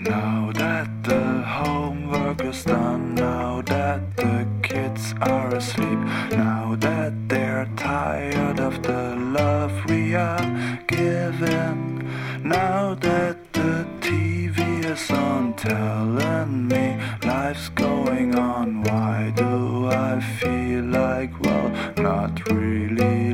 Now that the homework is done, now that the kids are asleep, now that they're tired of the love we are giving, now that the TV is on telling me life's going on, why do I feel like, well, not really